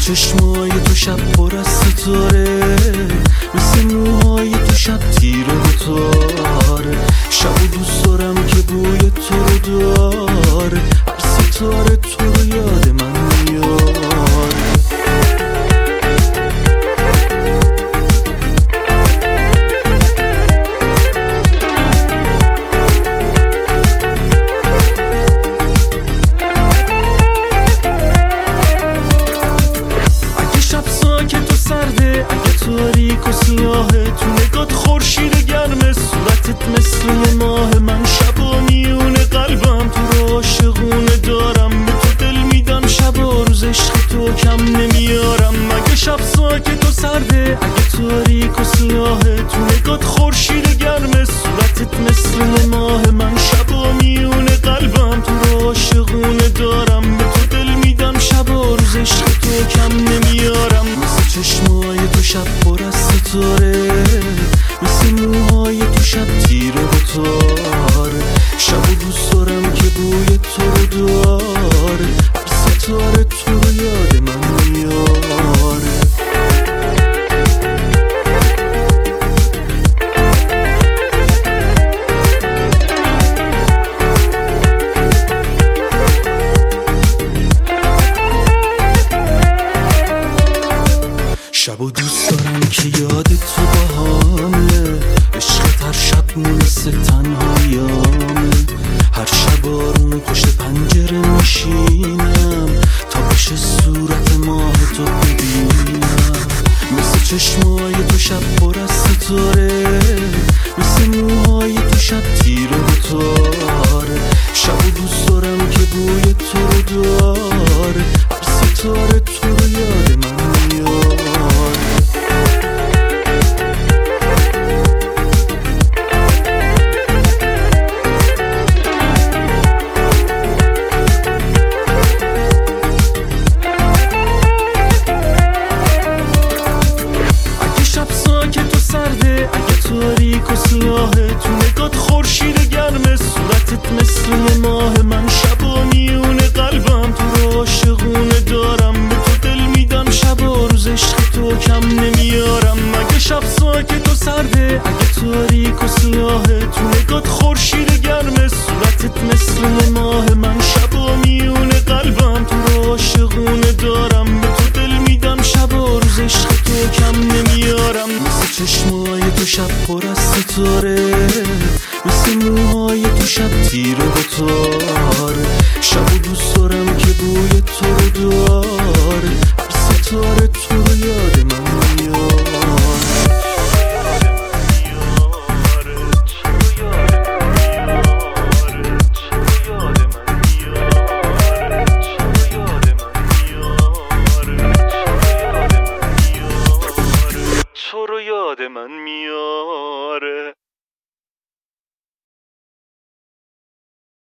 چشمای تو شب پر از ستاره، مثل موهای تو شب تیر و بتاره. شب و دوست دارم که بوی تو رو داره، هر ستاره تو رو یاد من میاره. تاریک و سیاهه، تو نگات خورشید گرمه، صورتت مثل یه ماه. من شبا میونه قلبم تو رو عاشقونه دارم، به تو دل میدم شب و روز عشق تو کم نمیارم. اگه شب ساکت و سرده، اگه تاریک و سیاهه، تو نگات خورشید گرمه، صورتت مثل یه ماه. من شبا میونه قلبم تو رو عاشقونه دارم، به تو دل میدم شب و روز عشق تو کم نمیارم. مثل چشمای تو شب پر از ستاره، مثل موهای تو شب تیر و بتاره. شب و دوست دارم که بوی تو رو داره، هر ستاره تو رو یاد من میاره. شب و دوست دارم که یاد تو باهامه، عشقت هر شب مونس تنهاییامه. هر شب آروم پشت پنجره میشینم، تا بشه صورت ماه تو ببینم. مثل چشمای تو شب پر از ستاره، مثل موهای تو شب تیر و بتاره. شب و دوست دارم که بوی تو رو داره، هر ستاره تو رو یاد من میاره. تاریک و سیاهه، تو نگات خورشید گرمه، صورتت مثل یه ماه. من شبا میونه قلبم تو رو عاشقونه دارم، به تو دل میدم شب و روز عشق تو کم نمیارم. اگه شب ساکت و سرده، اگه تاریک و سیاهه، تو نگات خورشید گرمه، صورتت مثل یه ماه. من شبا میونه قلبم تو رو عاشقونه دارم، به تو دل میدم شب و روز عشق تو کم نمیارم. مثل چشمای تو شب پر از ستاره، مثل موهای تو شب تیر و بتاره. شب و دوست دارم که بوی تو رو داره، هر ستاره تو رو یاد من میاره. تو رو یاد من میاد.